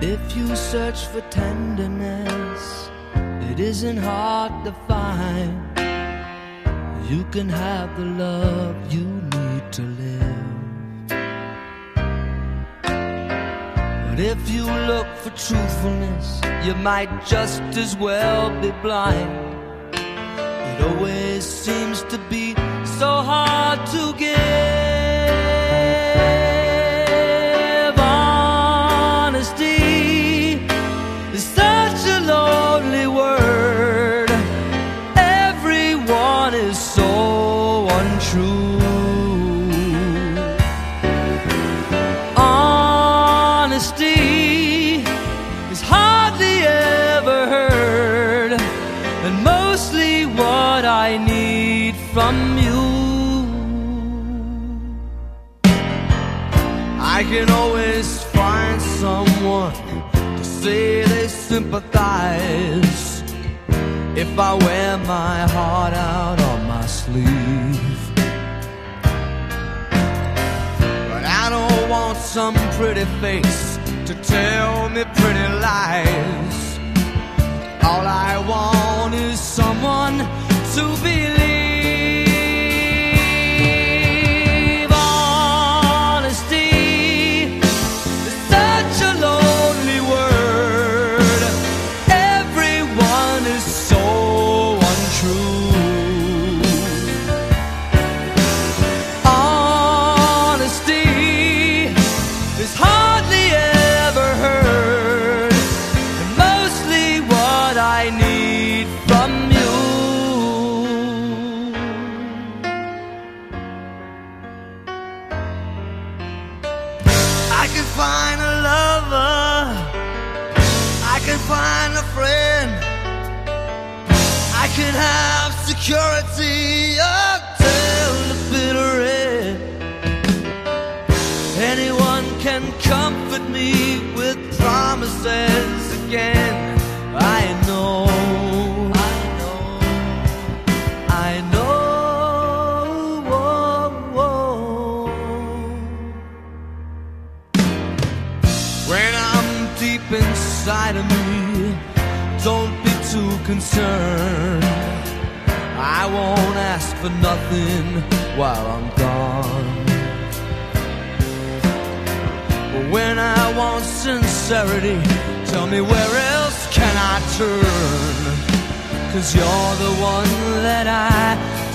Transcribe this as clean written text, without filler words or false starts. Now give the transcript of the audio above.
If you search for tenderness, it isn't hard to find. You can have the love you need to live. But if you look for truthfulness, you might just as well be blind. It always seems to be so hard to give. Honesty is such a lonely word. Everyone is so untrue. Honesty is hardly ever heard, and mostly what I need from you. I can always find someone to say they sympathize if I wear my heart out on my sleeve. But I don't want some pretty face to tell me pretty lies. All I want is someone to believe. Honesty is such a lonely word. Everyone is so untrue. Honesty is hardly ever heard, and mostly what I need from you. I can find a lover, I can find a friend, I can have security until the bitter end. Anyone can comfort me with promises again. I know, I know, I know. When I'm deep inside of me, don't be too concerned. I won't ask for nothing while I'm gone. But when I want sincerity, tell me where else can I turn? 'Cause you're the one that I